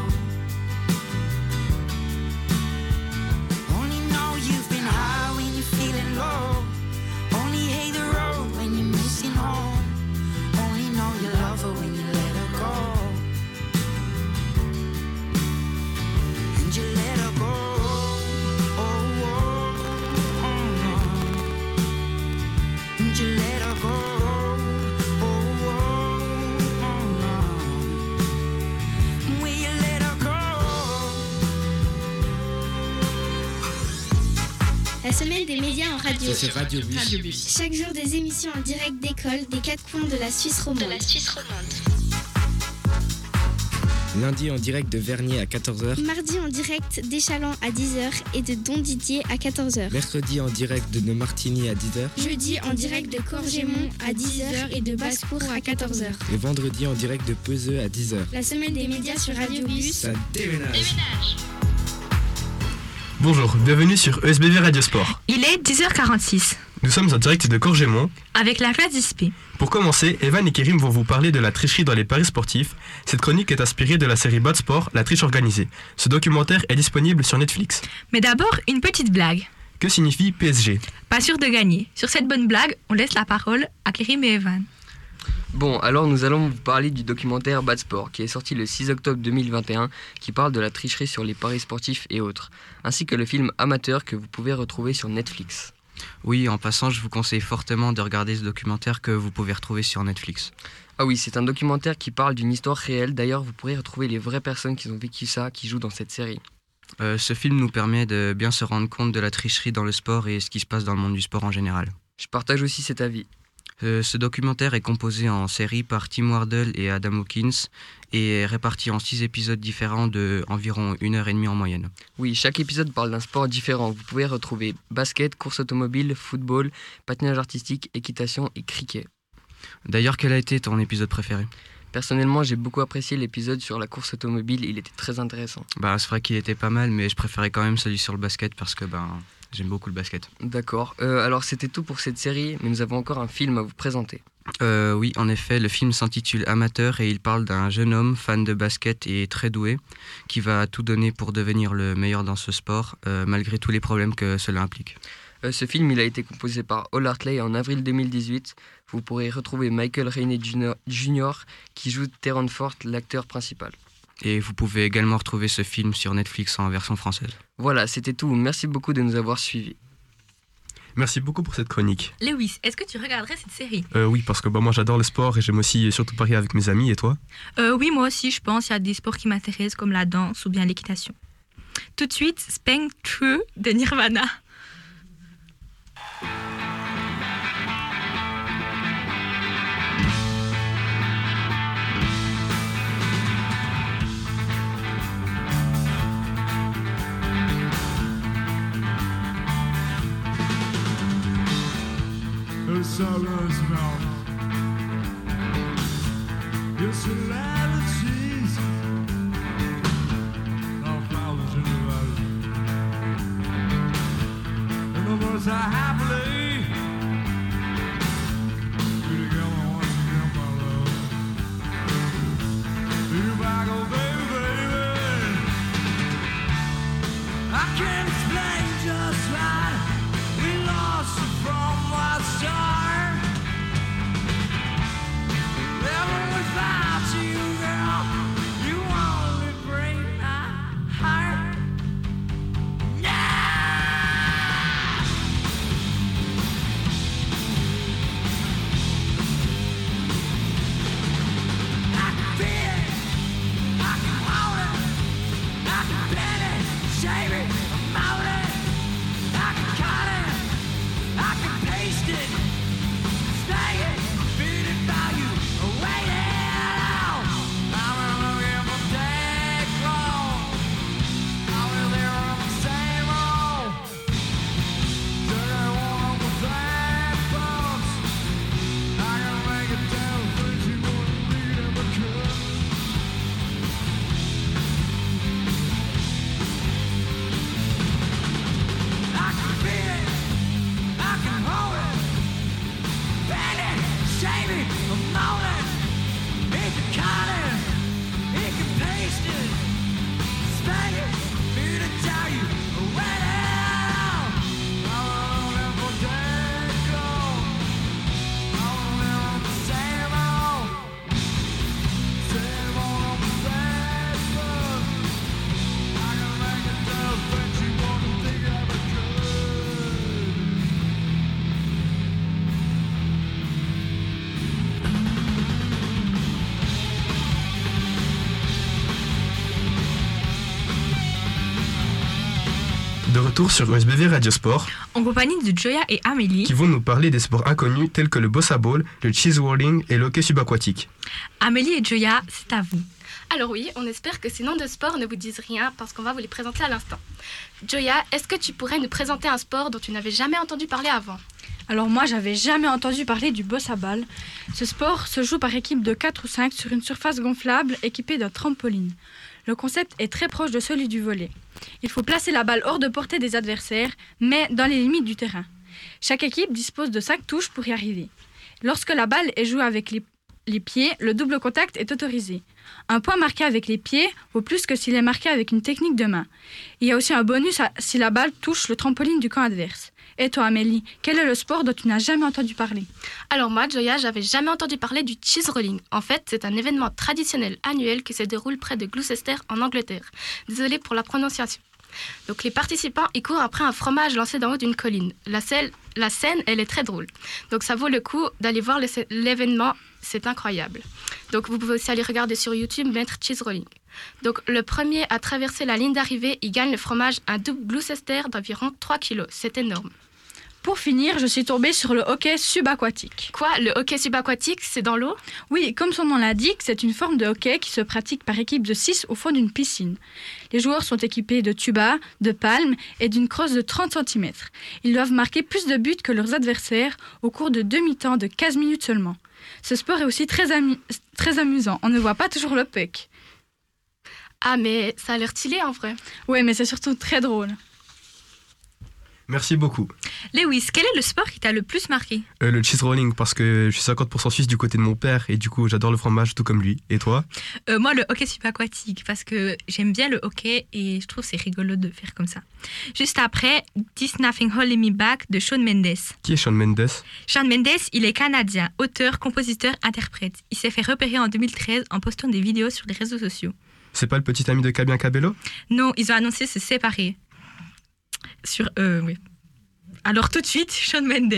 Only know you've been high when you're feeling low. Only hate the road when you're missing home. Only know you love her when you let her go. And you let her go. Oh, oh, oh, oh. And you let her go. Oh, oh, oh, oh. Will you let her go? La semaine des médias en radio. C'est Radio Bus. Radio Bus. Chaque jour des émissions en direct d'école des quatre coins de la Suisse romande. De la Suisse romande. Lundi en direct de Vernier à quatorze heures. Mardi en direct d'Échalon à dix heures et de Don Didier à quatorze heures. Mercredi en direct de Neumartigny à dix heures. Jeudi en direct de Corgémont à dix heures et de Basse-Cour à quatorze heures. Et vendredi en direct de Peseux à dix heures. La semaine des médias sur Radio Bus. Ça déménage. Déménage. Bonjour, bienvenue sur E S B V Radio Sport. Il est dix heures quarante-six. Nous sommes en direct de Corgémont. Avec la classe d'I S P. Pour commencer, Evan et Kérim vont vous parler de la tricherie dans les paris sportifs. Cette chronique est inspirée de la série Bad Sport, La triche organisée. Ce documentaire est disponible sur Netflix. Mais d'abord, une petite blague. Que signifie P S G? Pas sûr de gagner. Sur cette bonne blague, on laisse la parole à Kérim et Evan. Bon, alors nous allons vous parler du documentaire Bad Sport qui est sorti le six octobre deux mille vingt et un, qui parle de la tricherie sur les paris sportifs et autres, ainsi que le film Amateur que vous pouvez retrouver sur Netflix. Oui, en passant, je vous conseille fortement de regarder ce documentaire que vous pouvez retrouver sur Netflix. Ah oui, c'est un documentaire qui parle d'une histoire réelle. D'ailleurs, vous pourrez retrouver les vraies personnes qui ont vécu ça, qui jouent dans cette série. Euh, ce film nous permet de bien se rendre compte de la tricherie dans le sport et ce qui se passe dans le monde du sport en général. Je partage aussi cet avis. Euh, ce documentaire est composé en série par Tim Wardle et Adam Hawkins et est réparti en six épisodes différents de environ une heure et demie en moyenne. Oui, chaque épisode parle d'un sport différent. Vous pouvez retrouver basket, course automobile, football, patinage artistique, équitation et cricket. D'ailleurs, quel a été ton épisode préféré ? Personnellement, j'ai beaucoup apprécié l'épisode sur la course automobile, il était très intéressant. Bah, c'est vrai qu'il était pas mal, mais je préférais quand même celui sur le basket parce que ben, j'aime beaucoup le basket. D'accord, euh, alors c'était tout pour cette série, mais nous avons encore un film à vous présenter. Euh, oui, en effet, le film s'intitule Amateur et il parle d'un jeune homme fan de basket et très doué qui va tout donner pour devenir le meilleur dans ce sport, euh, malgré tous les problèmes que cela implique. Euh, ce film il a été composé par Hall Hartley en avril deux mille dix-huit. Vous pourrez retrouver Michael Rainey junior qui joue Terrence Ford, l'acteur principal. Et vous pouvez également retrouver ce film sur Netflix en version française. Voilà, c'était tout. Merci beaucoup de nous avoir suivis. Merci beaucoup pour cette chronique. Lewis, est-ce que tu regarderais cette série ? euh, Oui, parce que bah, moi j'adore le sport et j'aime aussi surtout parier avec mes amis. Et toi ? euh, Oui, moi aussi, je pense. Il y a des sports qui m'intéressent comme la danse ou bien l'équitation. Tout de suite, Spank True de Nirvana. The sorrows melt. Your celebrities are flowers in the valley, and the birds are happily together once again, my love. You back, oh baby, baby. I can't explain just why we lost you from the start. Never without you, girl. You only break my heart. Yeah! I can feel it. I can hold it. I can bend it, shave it, mold it. I can cut it. I can paste it, snag it, beat it by you, wait it out. I will looking for dead clothes. I will hear them the same old. Took it one of the bad bumps. I can make it down, but you wouldn't lead him a cut. I can feel it. I can hold it, bend it, shave it, mold it. It can cut it, it can paste it, spank it, beat it, tell you, wet it out. I will live for dead gold. I will live on the same old, same old bad stuff. I can make it tough, but you won't think I ever could. De retour sur U S B V Radio Sport, En compagnie de Joya et Amélie, qui vont nous parler des sports inconnus tels que le bossa ball, le cheese whirling et le hockey subaquatique. Amélie et Joya, c'est à vous. Alors oui, on espère que ces noms de sport ne vous disent rien parce qu'on va vous les présenter à l'instant. Joya, est-ce que tu pourrais nous présenter un sport dont tu n'avais jamais entendu parler avant ? Alors moi, j'avais jamais entendu parler du bossa ball. Ce sport se joue par équipe de quatre ou cinq sur une surface gonflable équipée d'un trampoline. Le concept est très proche de celui du volley. Il faut placer la balle hors de portée des adversaires, mais dans les limites du terrain. Chaque équipe dispose de cinq touches pour y arriver. Lorsque la balle est jouée avec les, les pieds, le double contact est autorisé. Un point marqué avec les pieds vaut plus que s'il est marqué avec une technique de main. Il y a aussi un bonus à, si la balle touche le trampoline du camp adverse. Et toi, Amélie, quel est le sport dont tu n'as jamais entendu parler ? Alors moi, Joya, j'avais jamais entendu parler du cheese rolling. En fait, c'est un événement traditionnel annuel qui se déroule près de Gloucester, en Angleterre. Désolée pour la prononciation. Donc les participants y courent après un fromage lancé d'en haut d'une colline. La scène, la scène, elle est très drôle. Donc ça vaut le coup d'aller voir l'événement, c'est incroyable. Donc vous pouvez aussi aller regarder sur YouTube, mettre cheese rolling. Donc le premier à traverser la ligne d'arrivée, il gagne le fromage, un double Gloucester d'environ trois kilos. C'est énorme. Pour finir, je suis tombée sur le hockey subaquatique. Quoi ? Le hockey subaquatique, c'est dans l'eau ? Oui, comme son nom l'indique, c'est une forme de hockey qui se pratique par équipe de six au fond d'une piscine. Les joueurs sont équipés de tubas, de palmes et d'une crosse de trente centimètres. Ils doivent marquer plus de buts que leurs adversaires au cours de deux mi-temps de quinze minutes seulement. Ce sport est aussi très, amu- très amusant. On ne voit pas toujours le puck. Ah, mais ça a l'air stylé en vrai. Ouais, mais c'est surtout très drôle. Merci beaucoup. Lewis, quel est le sport qui t'a le plus marqué? Euh, le cheese rolling, parce que je suis cinquante pour cent suisse du côté de mon père et du coup j'adore le fromage tout comme lui. Et toi? euh, Moi, le hockey subaquatique, parce que j'aime bien le hockey et je trouve que c'est rigolo de faire comme ça. Juste après, This Nothing Holding Me Back de Shawn Mendes. Qui est Shawn Mendes? Shawn Mendes, il est canadien, auteur, compositeur, interprète. Il s'est fait repérer en deux mille treize en postant des vidéos sur les réseaux sociaux. C'est pas le petit ami de Cabien Cabello? Non, ils ont annoncé se séparer. Sur eux, oui. Alors tout de suite, Shawn Mendes.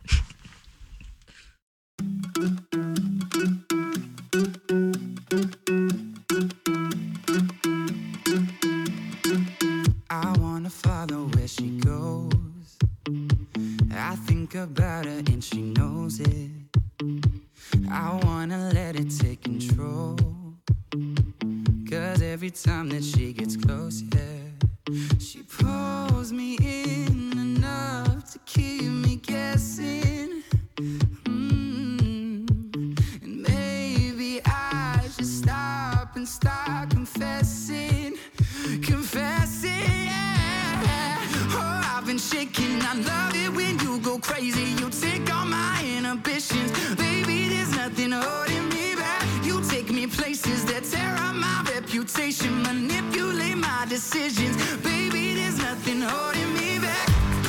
I wanna follow where she goes. I think about her and she knows it. I wanna let it take control. Cause every time that she gets close, yeah, she pulls me in enough to keep me guessing. Mm. And maybe I should stop and start confessing. Confessing, yeah. Oh, I've been shaking. I love it when you go crazy. You take all my inhibitions. Baby, there's nothing holding me back. You take me places that tear up my reputation, manipulate my decisions. Baby, there's nothing holding me back.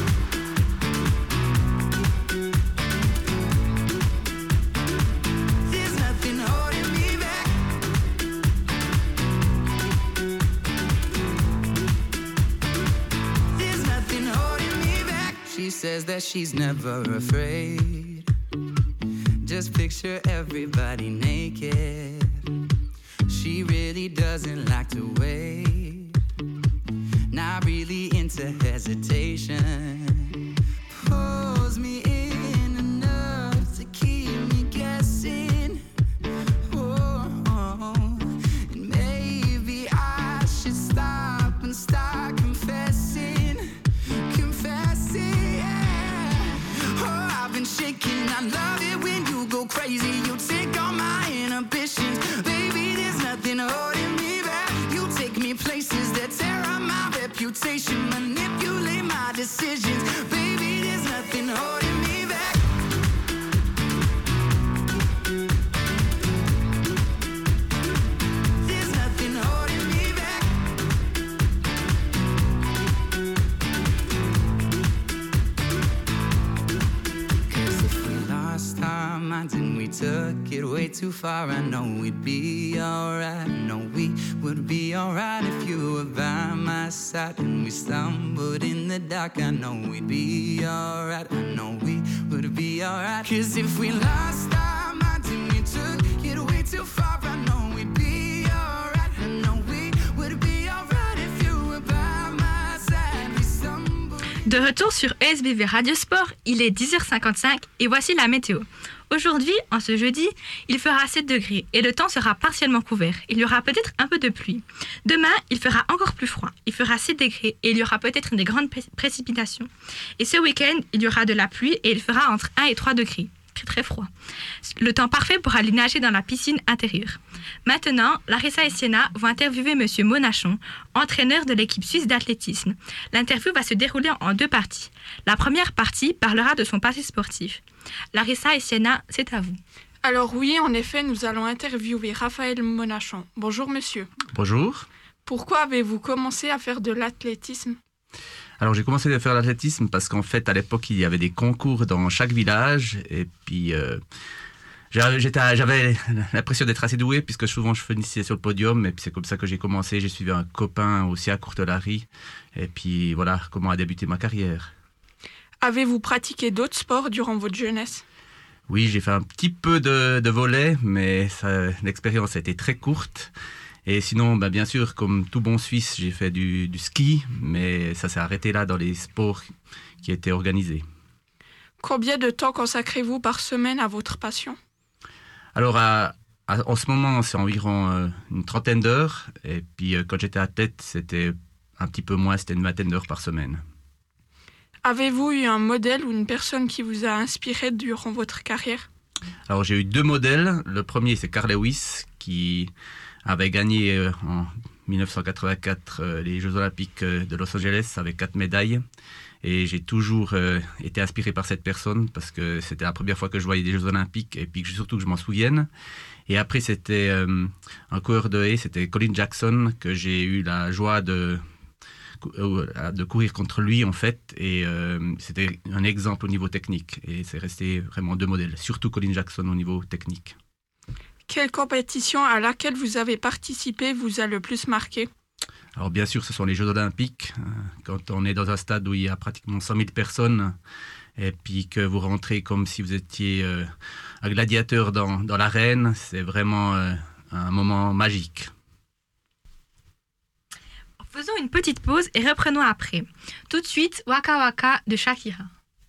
There's nothing holding me back. There's nothing holding me back. She says that she's never afraid. Just picture everybody naked. She really doesn't like to wait. Not really into hesitation. Pulls me in enough to keep me guessing. Oh, oh. And maybe I should stop and start confessing. Confessing, yeah. Oh, I've been shaking. I love it when you go crazy. You take all my inhibitions. Baby, there's nothing holding me back. You take me places that tear up my reputation, manipulate my decisions. Baby, there's nothing holding me back. There's nothing holding me back. Cause if we lost our minds and we took it way too far, I know we'd be alright. I know we would be alright if you were by my side. And we stumbled in the dark, I know we'd be alright. I know we would be alright. Cause if we lost our minds and we took it way too far, I know we'd be alright. I know we would be alright if you were by my side. We stumbled. De retour sur E S B V Radio Sport, il est dix heures cinquante-cinq et voici la météo. Aujourd'hui, en ce jeudi, il fera sept degrés et le temps sera partiellement couvert. Il y aura peut-être un peu de pluie. Demain, il fera encore plus froid. Il fera sept degrés et il y aura peut-être des grandes pré- précipitations. Et ce week-end, il y aura de la pluie et il fera entre un et trois degrés. Très très froid. Le temps parfait pour aller nager dans la piscine intérieure. Maintenant, Larissa et Sienna vont interviewer Monsieur Monachon, entraîneur de l'équipe suisse d'athlétisme. L'interview va se dérouler en deux parties. La première partie parlera de son passé sportif. Larissa et Sienna, c'est à vous. Alors oui, en effet, nous allons interviewer Raphaël Monachon. Bonjour monsieur. Bonjour. Pourquoi avez-vous commencé à faire de l'athlétisme ? Alors j'ai commencé à faire l'athlétisme parce qu'en fait à l'époque il y avait des concours dans chaque village et puis euh, j'étais, j'avais l'impression d'être assez doué puisque souvent je finissais sur le podium et puis c'est comme ça que j'ai commencé. J'ai suivi un copain aussi à Courtelary et puis voilà comment a débuté ma carrière. Avez-vous pratiqué d'autres sports durant votre jeunesse ? Oui, j'ai fait un petit peu de, de volley mais ça, l'expérience a été très courte. Et sinon, bah, bien sûr, comme tout bon Suisse, j'ai fait du, du ski, mais ça s'est arrêté là dans les sports qui étaient organisés. Combien de temps consacrez-vous par semaine à votre passion ? Alors, à, à, en ce moment, c'est environ euh, une trentaine d'heures. Et puis, euh, quand j'étais athlète, c'était un petit peu moins, c'était une vingtaine d'heures par semaine. Avez-vous eu un modèle ou une personne qui vous a inspiré durant votre carrière ? Alors j'ai eu deux modèles. Le premier c'est Carl Lewis qui avait gagné euh, en dix-neuf cent quatre-vingt-quatre euh, les Jeux Olympiques euh, de Los Angeles avec quatre médailles. Et j'ai toujours euh, été inspiré par cette personne parce que c'était la première fois que je voyais des Jeux Olympiques et puis que, surtout que je m'en souvienne. Et après, c'était euh, un coureur de haie, c'était Colin Jackson, que j'ai eu la joie de, euh, de courir contre lui, en fait. Et euh, c'était un exemple au niveau technique. Et c'est resté vraiment deux modèles, surtout Colin Jackson au niveau technique. Quelle compétition à laquelle vous avez participé vous a le plus marqué ? Alors bien sûr, ce sont les Jeux Olympiques. Quand on est dans un stade où il y a pratiquement cent mille personnes et puis que vous rentrez comme si vous étiez euh, un gladiateur dans, dans l'arène, c'est vraiment euh, un moment magique. Faisons une petite pause et reprenons après. Tout de suite, Waka Waka de Shakira.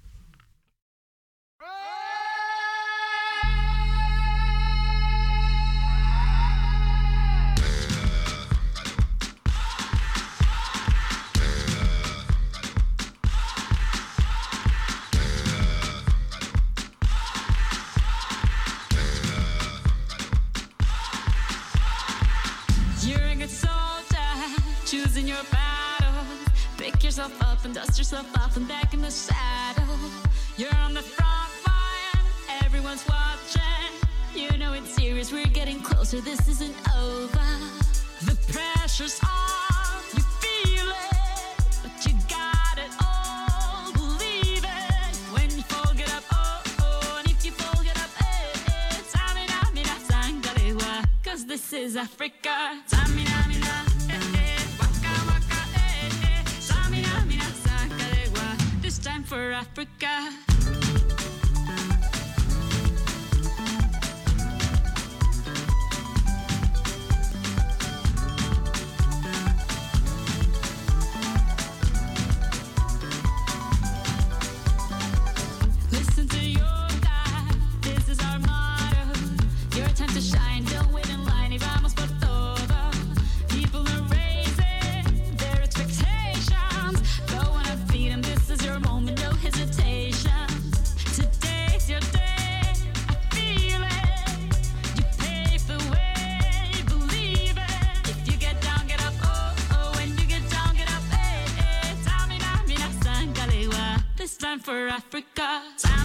Choosing your battle, pick yourself up and dust yourself off and back in the saddle. You're on the front line, everyone's watching. You know it's serious, we're getting closer, this isn't over. The pressure's on, you feel it, but you got it all, believe it. When you fall, get up, oh, oh, and if you fall, get up, eh, eh. Tamina, mina, sangalewa, cause this is Africa. Tamina, mina. This time for Africa. Listen to your God, this is our motto. Your time to shine, don't wait in line, y vamos por todo. People are raising their expectations. Go on and feed them, this is your moment, no hesitation. Today's your day, I feel it. You pave the way, believe it. If you get down, get up, oh, oh. When you get down, get up, eh, eh. Tamina, mina, sangalewa. This time for Africa.